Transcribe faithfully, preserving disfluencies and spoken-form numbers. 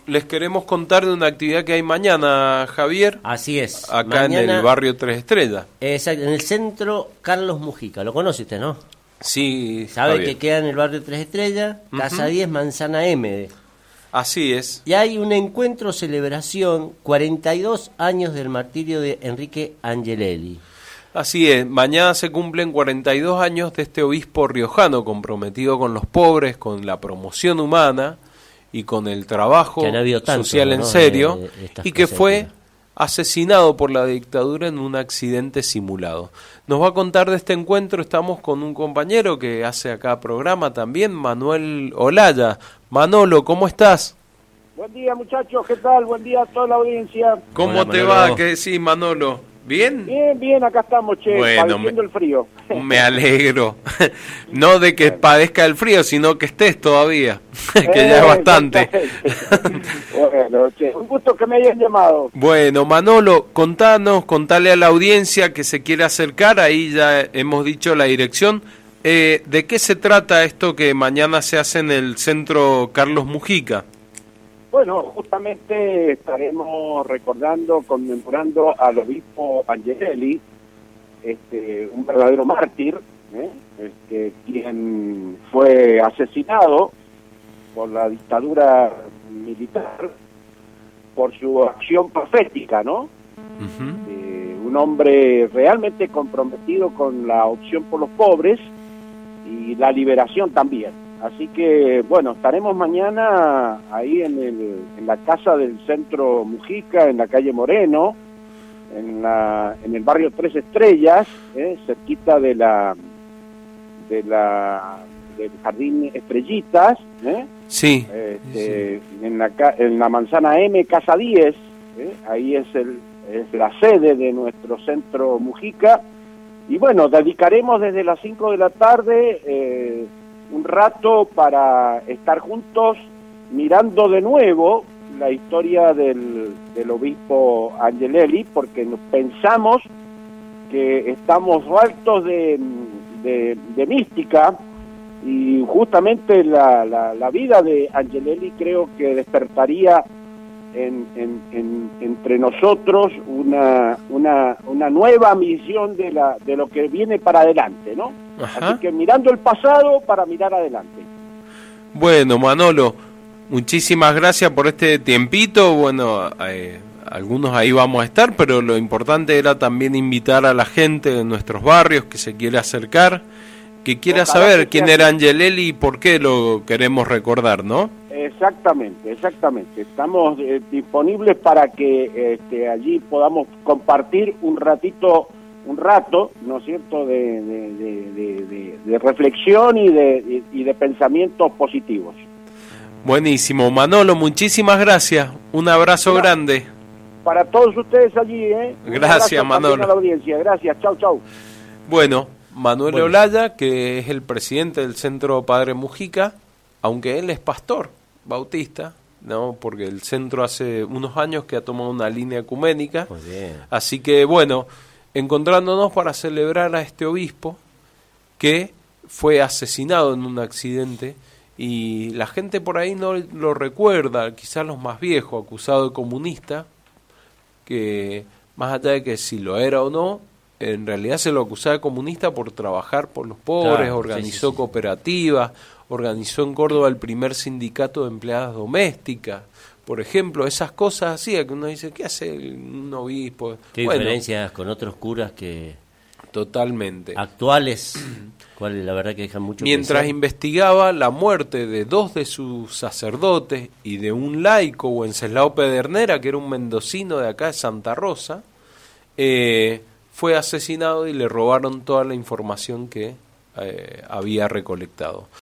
les queremos contar de una actividad que hay mañana, Javier. Así es. Acá mañana, en el barrio Tres Estrellas. Exacto, en el centro Carlos Mujica. ¿Lo conoce usted, no? Sí, Sabe Javier. que queda en el barrio Tres Estrellas, uh-huh. Casa diez, Manzana M. Así es. Y hay un encuentro celebración, cuarenta y dos años del martirio de Enrique Angelelli. Así es, mañana se cumplen cuarenta y dos años de este obispo riojano comprometido con los pobres, con la promoción humana y con el trabajo tanto, social en ¿no? serio, de, de y que fue asesinado por la dictadura en un accidente simulado. Nos va a contar de este encuentro, estamos con un compañero que hace acá programa también, Manuel Olaya. Manolo, ¿cómo estás? Buen día, muchachos, ¿qué tal? Buen día a toda la audiencia. ¿Cómo Hola, te Manolo. va? ¿Qué decís, Manolo? ¿Bien? Bien, bien, acá estamos, che, bueno, padeciendo me, el frío. Me alegro. No de que bueno. padezca el frío, sino que estés todavía, que eh, ya es bastante. Bueno, che, un gusto que me hayan llamado. Bueno, Manolo, contanos, contale a la audiencia que se quiere acercar, ahí ya hemos dicho la dirección. Eh, ¿De qué se trata esto que mañana se hace en el centro Carlos Mujica? Bueno, justamente estaremos recordando, conmemorando al obispo Angelelli, este, un verdadero mártir, ¿eh? este, quien fue asesinado por la dictadura militar por su acción profética, ¿no? Uh-huh. Eh, un hombre realmente comprometido con la opción por los pobres y la liberación también. Así que, bueno, estaremos mañana ahí en, el, en la casa del centro Mujica, en la calle Moreno, en, la, en el barrio Tres Estrellas, ¿eh? cerquita de la, de la del Jardín Estrellitas, ¿eh? sí, este, sí. En, la, en la Manzana M, Casa diez, ¿eh? ahí es, el, es la sede de nuestro centro Mujica, y bueno, dedicaremos desde las cinco de la tarde... Eh, un rato para estar juntos mirando de nuevo la historia del, del obispo Angelelli, porque nos pensamos que estamos faltos de, de, de mística, y justamente la, la, la vida de Angelelli creo que despertaría en, en, en, entre nosotros una, una, una nueva misión de, la, de lo que viene para adelante, ¿no? Ajá. Así que mirando el pasado para mirar adelante. Bueno, Manolo, muchísimas gracias por este tiempito. Bueno, eh, algunos ahí vamos a estar, pero lo importante era también invitar a la gente de nuestros barrios que se quiere acercar, que quiera Ojalá saber que quién sea... era Angelelli y por qué lo queremos recordar, ¿no? Exactamente, exactamente. Estamos eh, disponibles para que este, allí podamos compartir un ratito, un rato, ¿no es cierto?, de, de, de, de, de, de reflexión y de, y de pensamientos positivos. Buenísimo. Manolo, muchísimas gracias. Un abrazo Hola. grande. Para todos ustedes allí, ¿eh? Un gracias, Manolo. A la audiencia. Gracias, chau, chau. Bueno, Manuel bueno. Olaya, que es el presidente del Centro Padre Mujica, aunque él es pastor bautista, no, porque el centro hace unos años que ha tomado una línea ecuménica, muy bien. Así que bueno, encontrándonos para celebrar a este obispo que fue asesinado en un accidente y la gente por ahí no lo recuerda, quizás los más viejos, acusado de comunista, que más allá de que si lo era o no, en realidad se lo acusaba de comunista por trabajar por los pobres, claro, organizó sí, sí, sí. cooperativas, organizó en Córdoba el primer sindicato de empleadas domésticas, por ejemplo, esas cosas así, que uno dice, ¿qué hace un obispo? ¿Qué bueno, diferencias con otros curas que totalmente actuales, cuales la verdad que dejan mucho mientras pensar? Investigaba la muerte de dos de sus sacerdotes y de un laico, Wenceslao Pedernera, que era un mendocino de acá de Santa Rosa, eh, fue asesinado y le robaron toda la información que eh, había recolectado.